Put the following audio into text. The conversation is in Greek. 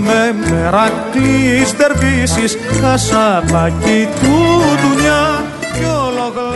με Μερακλής Δερβίσης, κασαπάκι του Ντουνιά κι όλο